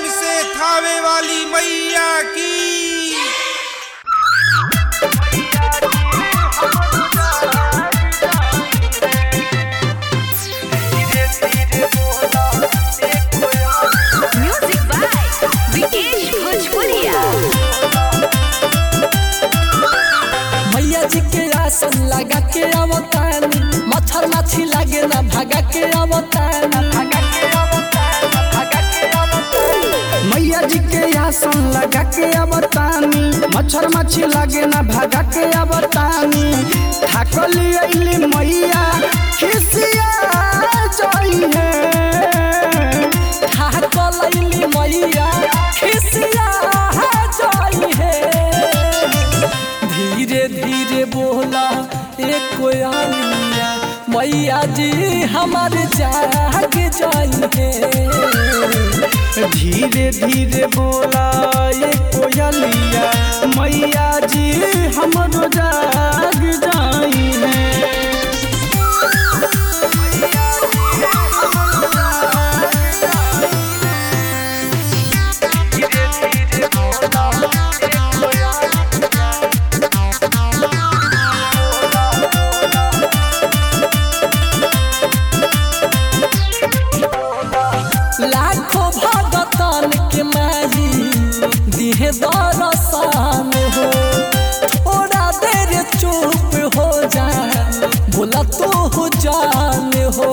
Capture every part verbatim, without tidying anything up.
प्रेम से थावे वाली मैया की। म्यूजिक बाय विकेश भोजपुरिया। मैया जी के आसन लगा के अवतानी, मच्छर माछी लागे ना भागा के अवतानी। मैया जी के आसन लगा के अवतानी, मच्छर माछी लागे ना भागा के अवतानी। थाकली अइली मैया खिसिया जाई है, थाकल अइली मैया खिसिया जाई है। धीरे धीरे बोला एक कोयलिया, मैया जी हमारे जाग जाई है। धीरे धीरे बोला एक कोयलिया, मैया जी हमरो जाग जाई है। लाखों भगतन के माई दिहे दरसान हो, थोड़ा देर चुप हो जा बोला तू जान हो।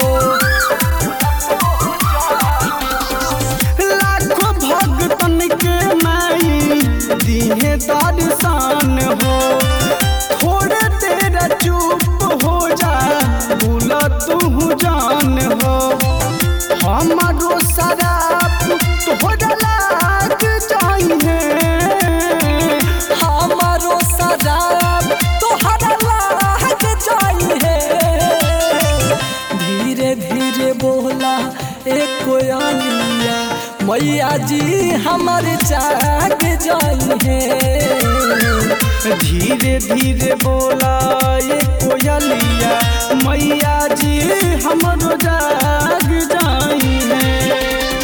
लाखों भगतन के माई दिहे दरसान हो, थोड़ा देर चुप हो जा बोला तू जान हो। हमारो शराब तोहरा लाग जाई है, हमारो शराब तोहरा लाग जाई है। धीरे धीरे बोला एक कोयलिया, मैया जी हमारे जाग जाई है। धीरे धीरे बोला एक कोयलिया, मैया जी हमरो जाग जाई है।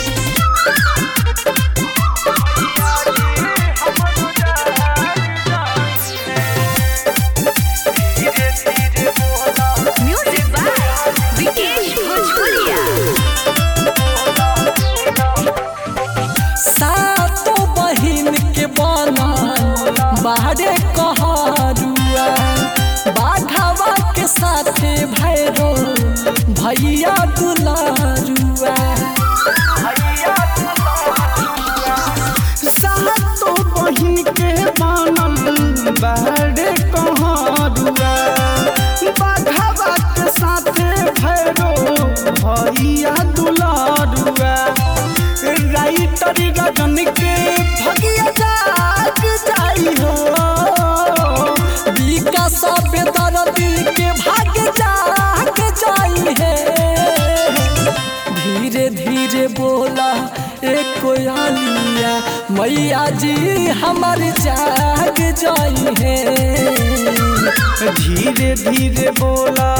म्यूजिक बाय विकेश भोजपुरिया। सातों बहिन के बना बाहरे कहारुआ, बाघावा के साथे भैरो भैया दुलारुआ। सातों बहिन के बनल बाहरे कहारुआ, बाघावा के साथे भैरो भैया दुलारुआ। राइटर गगन के भगिया जाग जाई हो, विकास बेदर्दी के भाग जाग जाई है। धीरे धीरे बोला एक कोयलिया, मैया जी हमारे जाग जाई है। धीरे धीरे बोला